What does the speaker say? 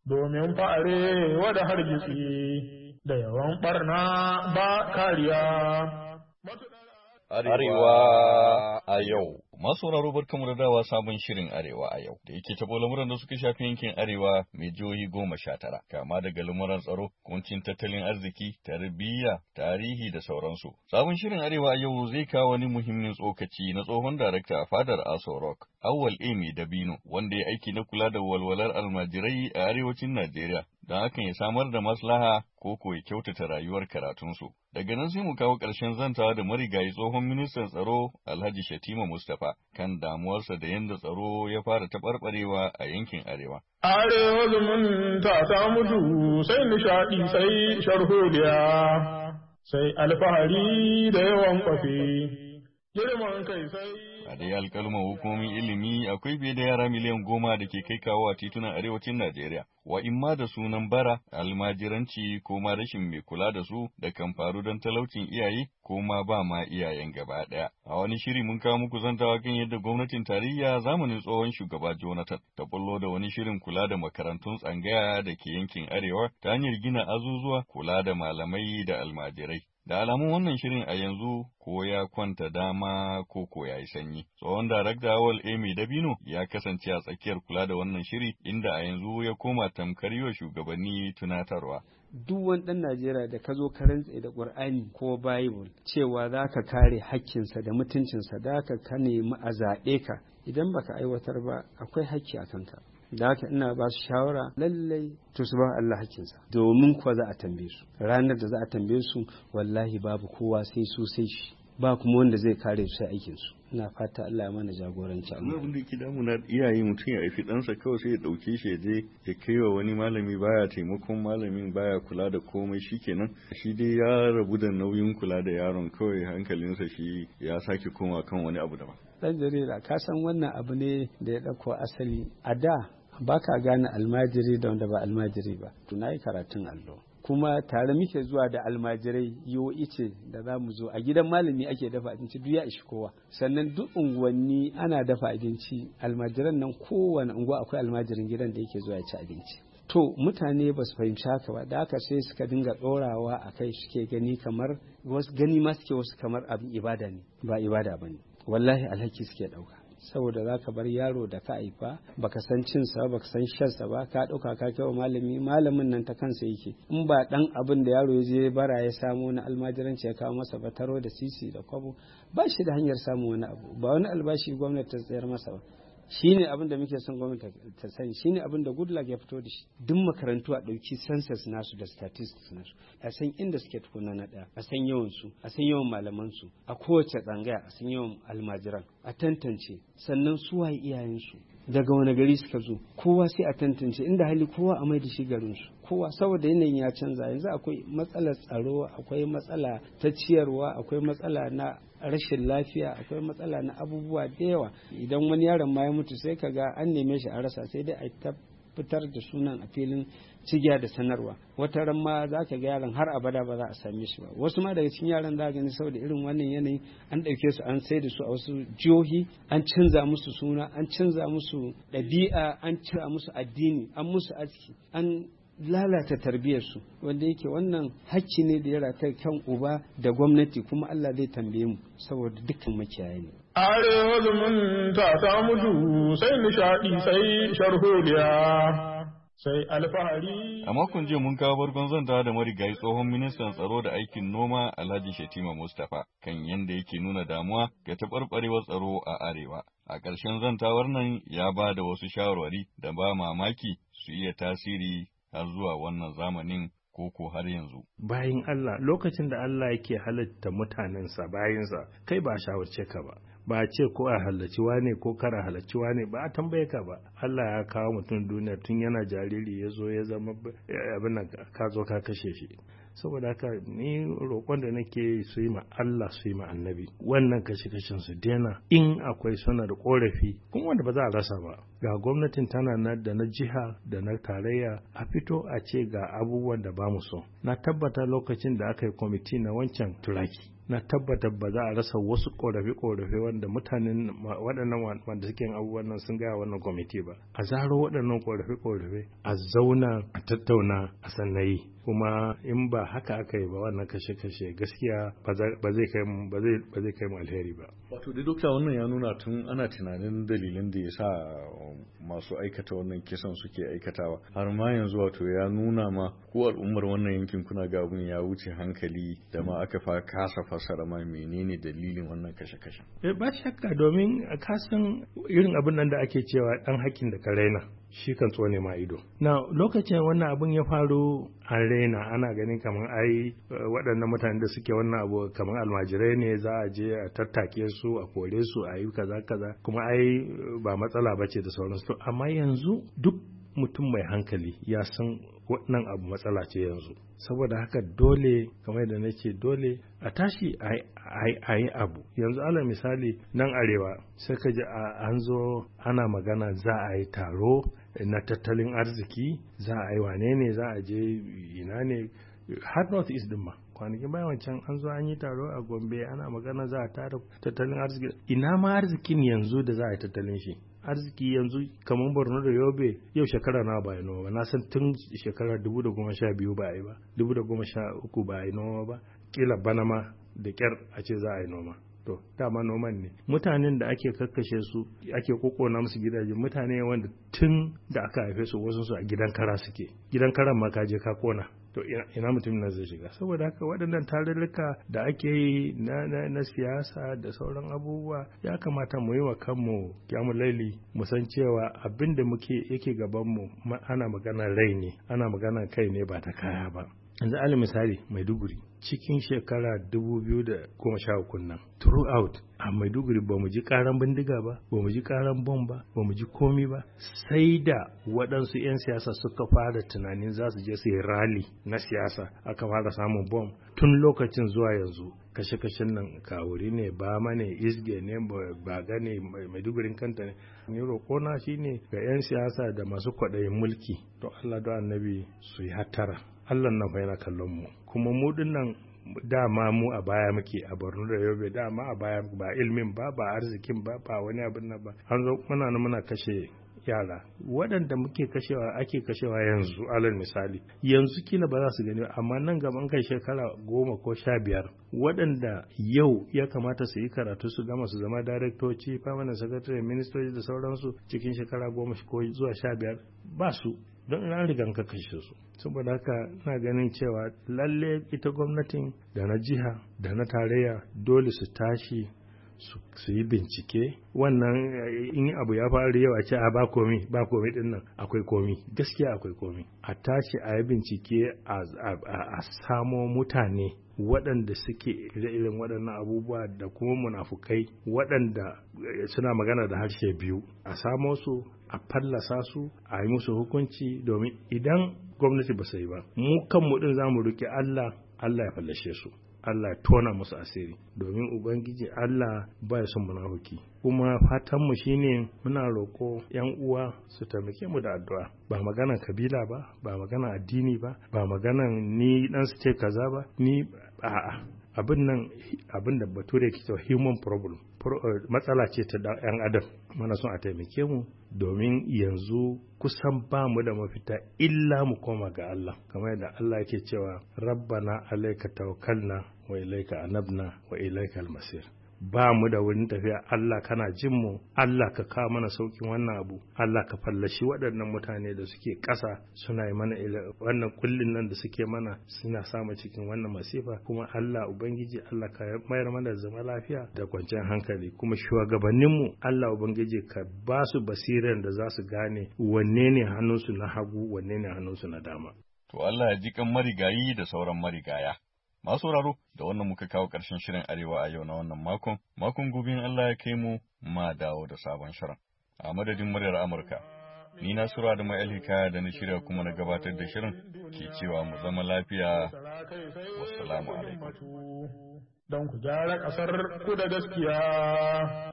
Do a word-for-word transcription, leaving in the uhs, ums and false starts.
domin fa'are wada hargitsi da yawan ɓarna ba kariya. Arewa a yau. Masu sauraro barkamu da dawa sabon shirin Arewa a yau da yake taɓo lamuran da suka shafi yankin Arewa mai jihohi goma sha tara, kama daga lamuran tsaro, kuncin tattalin arziki, tarbiyya, tarihi da sauransu. Sabon shirin Arewa a yau zai kawo wani muhimmin tsokaci na tsohon darakta a fadar Aso Rock, Awwal Emi Dabino, wanda ya aiki na kula da walwalar almajirai a arewacin Najeriya. Don hakan ya samar da maslaha ko ko ya kyautata rayuwar karatunsu. Daga nan sai mu kawo ƙarshen zantawa da marigayi tsohon ministan tsaro Alhaji Shatima Mustapha kan damuwarsa da yadda tsaro ya fara taɓarɓarewa a yankin Arewa. Arewa zumunta ta mutu sai nishaɗi sai sharholiya sai alfahari da yawan kwafi, girman kai sai A dai alkalman hukumomin ilimi akwai fiye da yara miliyan goma da ke kai kawo a titunan arewacin Najeriya, wa imma da sunan bara, almajiranci ko ma rashin mai kula da su da kan faru don talaucin iyaye ko ma ba ma iyayen gaba ɗaya. A wani shiri mun kawo muku zantawa kan yadda gwamnatin tarayya zamanin tsohon shugaba Jonathan ta bullo da wani shirin kula da makarantun tsangaya da ke yankin arewa ta hanyar gina azuzuwa, kula da malamai da almajirai. Da alamun wannan shirin a yanzu ko ya kwanta dama ko ko ya yi sanyi. Tsohon darakta Awal Emi Dabino ya kasance a tsakiyar kula da wannan shiri inda a yanzu ya koma tamkar yiwa shugabanni tunatarwa. Duk wani ɗan Najeriya da ka zo ka rantse da Ƙur'ani ko Bible cewa za ka kare hakkinsa da mutuncinsa, da ka ka nemi a zaɓe ka, idan baka aiwatar ba akwai hakki a kanka. Da haka ina ba su shawara lallai to su ba Allah hakinsa, domin kuwa za a tambaye su ranar da za a tambaye su, wallahi babu kowa sai su sai shi, ba kuma wanda zai kare su sai aikin su. Ina fata Allah ya mana jagoranci. Amma abin da ke damu na iyaye, mutum ya haifi ɗansa kawai sai ya ɗauke shi ya je ya kai wa wani malami, baya taimakon malamin, baya kula da komai, shikenan shi dai ya rabu da nauyin kula da yaron, kawai hankalinsa shi ya sake koma kan wani abu daban. Dan jarida ka san wannan abu ne da ya ɗauko asali a da. Ba ka gane almajiri da wanda ba almajiri ba. Tuna yi karatun allo, kuma tare muke zuwa da almajirai yiwo ice da za mu zo a gidan malami ake dafa abinci, duk ya ishi kowa. Sannan duk unguwanni ana dafa abinci, almajiran nan kowane unguwa akwai almajirin gidan da yake zuwa ya ci abinci. To mutane ba su fahimci haka ba, da haka sai suka dinga ɗorawa a kai, suke gani kamar wasu gani ma suke wasu kamar abin ibada ne, ba ibada ba ne, wallahi alhaki suke ɗauka. Saboda za ka bar yaro da ka haifa baka san cinsa baka san shansa ba, ka ɗauka ka kai wa malami, malamin nan ta kansa yake, in ba ɗan abin da yaro ya je bara ya samu na almajiranci ya kawo masa ba, taro da sisi da kwabo, ba shi da hanyar samun wani abu, ba wani albashi gwamnati ta tsayar masa ba. Shi ne abin da muke son gwamnati ta sani, shi ne abin da Goodluck ya fito da shi. Duk makarantu a ɗauki census nasu da statistics nasu, a san inda suke tukuna na ɗaya, a san yawan su, a san yawan malaman su, a kowace tsangaya a san yawan almajiran, a tantance, sannan su waye iyayen su, daga wani gari suka zo, kowa sai a tantance, inda hali kowa a mai da shi garin su, kowa, saboda yanayin ya canza. Yanzu akwai matsalar tsaro, akwai matsala ta ciyarwa, akwai matsala na rashin lafiya, akwai matsala na abubuwa da yawa. Idan wani yaron ma ya mutu sai ka ga an neme shi a rasa, sai dai a ta fitar da sunan a filin cigiya da sanarwa. Wata ran ma za ka ga yaron har abada ba za a same shi ba. Wasu ma daga cikin yaran za ka gani saboda irin wannan yanayi an ɗauke su an sai da su a wasu jihohi, an canza musu suna, an canza musu ɗabi'a, an cira musu addini, an musu aski, an lalata tarbiyarsu, wanda yake wannan hakki ne da ya rata kan uba da gwamnati, kuma Allah zai tambaye mu saboda dukkan makiyaye ne. Arewa zumunta ta mutu sai nishaɗi sai sharholiya sai alfahari. A makon jiya mun kawo barkon zantawa da marigayi tsohon ministan tsaro da aikin noma Alhaji Shatima Mustapha kan yadda yake nuna damuwa ga taɓarɓarewar tsaro a arewa. A ƙarshen zantawar nan ya ba da wasu shawarwari da ba mamaki su iya tasiri har zuwa wannan zamanin koko har yanzu. Bayan Allah, lokacin da Allah yake halitta mutanensa bayansa, kai ba a shawarce ka ba, ba a ce ko a halarci wane ko kara halarci wane, ba a tambaye ka ba. Allah ya kawo mutum duniya tun yana jariri, ya zo ya zama abin nan, ka zo ka kashe shi. Saboda haka ni roƙon da nake su yi ma Allah, su yi ma annabi, wannan kashe kashen su daina. In akwai suna da ƙorafi kuma wanda ba za a rasa ba, ga gwamnatin tana na da na jiha da na tarayya a fito a ce ga abubuwan da ba mu so. Na tabbata lokacin da aka yi kwamiti na wancan turaki na tabbata ba za a rasa wasu korafe-korafe wanda mutanen waɗannan wanda suke yin abubuwan nan sun gaya wannan kwamiti ba. A zaro waɗannan korafe-korafe a zauna a tattauna a sannayi, kuma in ba haka aka yi ba wannan kashe-kashe gaskiya ba zai kai mu ba zai kai mu alheri ba. Wato da dokta, wannan ya nuna tun ana tunanin dalilin da ya sa masu aikata wannan kisan suke aikatawa, har ma yanzu wato ya nuna ma ko al'ummar wannan yankin kuna ga abun ya wuce hankali da ma aka fa kasa fasara ma menene dalilin wannan kashe-kashe. Eh, ba shakka, domin ka san irin abin nan da ake cewa dan hakkin da ka raina shi kan tsone ma ido. Na lokacin wannan abun ya faru an raina, ana ganin kamar ai waɗannan mutane da suke wannan abu kamar almajirai ne, za a je a tattake su a kore su a yi kaza kaza, kuma ai ba matsala bace da sauransu. Amma yanzu duk mutum mai hankali ya san wannan abu matsala ce yanzu, saboda haka dole kamar da nake dole a tashi a yi abu. Yanzu ala misali nan arewa sai ka ji an zo ana magana za a yi taro na tattalin arziki, za a yi wane ne, za a je ina ne har north east din ma kwanakin bayan wancan an zo an yi taro a Gombe ana magana za a tara tattalin arziki. Ina ma arzikin yanzu da za a yi tattalin shi? Arziki yanzu kamar Borno da Yobe yau shekara na ba noma ba, na san tun shekara dubu da goma sha biyu ba a yi ba, dubu da goma sha uku ba a yi noma ba, kila bana ma da kyar a ce za a yi noma. To dama noman ne, mutanen da ake kakkashe su ake kokona musu gidaje, mutane wanda tun da aka haife su wasu su a gidan kara suke, gidan karan ma ka je ka kona. To ina mutum na zai shiga? Saboda haka waɗannan tarurruka da ake yi na, na, na siyasa da sauran abubuwa ya kamata mu yi wa kanmu kyamu laili, mu san cewa abin da muke yake gabanmu ana magana rai ne, ana magana kai ne ba ta kaya ba. Yanzu ali misali Maiduguri cikin shekara dubu biyu da goma sha uku nan throughout a Maiduguri ba mu ji karan bindiga ba, ba mu ji karan bom ba, ba mu ji komi ba, sai da waɗansu 'yan siyasa suka fara tunanin za su je su yi rally na siyasa aka fara samun bom. Tun lokacin zuwa yanzu kashe-kashen nan kawuri ne, bama ne, isge ne, baga ne, Maidugurin kanta ne. Ni roƙona shine ga 'yan siyasa da masu kwaɗayin mulki, to Allah da annabi su yi hattara. Allah nan fa yana kallon mu, kuma mu dinnan dama mu a baya muke a Borno da Yobe, dama a baya ba ilmin ba ba arzikin ba ba wani abin nan ba. An zo muna nan muna kashe yara waɗanda muke kashewa ake kashewa yanzu, alal misali yanzu kila ba za su gani, amma nan gaban kai shekara goma ko sha biyar waɗanda yau ya kamata su yi karatu su gama su zama daraktoci, permanent secretary, ministoci da sauransu cikin shekara goma ko zuwa sha biyar ba su, don ina rigan ka kashe su. Saboda haka na ganin cewa lalle ita gwamnatin da na jiha da na tarayya dole su tashi su yi bincike. Wannan in abu ya faru yau a ce a ba komi ba komi din nan, akwai komi, gaskiya akwai komi. A tashi a yi bincike a samo mutane waɗanda suke ire-iren waɗannan abubuwa da kuma munafukai waɗanda suna magana da harshe biyu, a samo su a fallasa su a yi musu hukunci, domin idan gwamnati ba su yi ba mu kanmu din za mu riƙe Allah Allah ya fallashe su, Allah ya tona musu asiri, domin ubangiji Allah ba ya son munafiki. Kuma fatan mu shine muna roko yan uwa su taimake mu da addu'a, ba maganan kabila ba, ba maganan addini ba, ba maganan ni dan su ce kaza ba, ni a'a abin nan abin da bature ke cewa human problem, matsala ce ta yan adam. Mana son a taimake mu, domin yanzu kusan ba mu da mafita illa mu koma ga Allah, kamar yadda Allah yake cewa rabbana alayka tawakkalna wa ilayka anabna wa ilayka almasir. Ba mu da wurin tafiya, Allah kana jin mu, Allah ka kawo mana saukin wannan abu, Allah ka fallashi waɗannan mutane da suke ƙasa suna yi mana wannan kullin nan da suke mana, suna samu cikin wannan masifa. Kuma Allah ubangiji Allah ka mayar mana zama lafiya da kwanciyar hankali, kuma shugabannin mu Allah ubangiji ka ba su basiran da za su gane wanne ne hannunsu na hagu wanne ne hannunsu na dama. To Allah ya ji kan marigayi da sauran marigaya. Masu sauraro, da wannan muka kawo ƙarshen shirin Arewa a yau na wannan makon. Makon gobe in Allah ya kai mu, ma dawo da sabon shirin. A madadin muryar Amurka, ni na Sura da Ma'al Hikaya da na shirya kuma na gabatar da shirin ke cewa mu zama lafiya. Wassalamu alaikum. Don ku gyara ƙasar ku da gaskiya.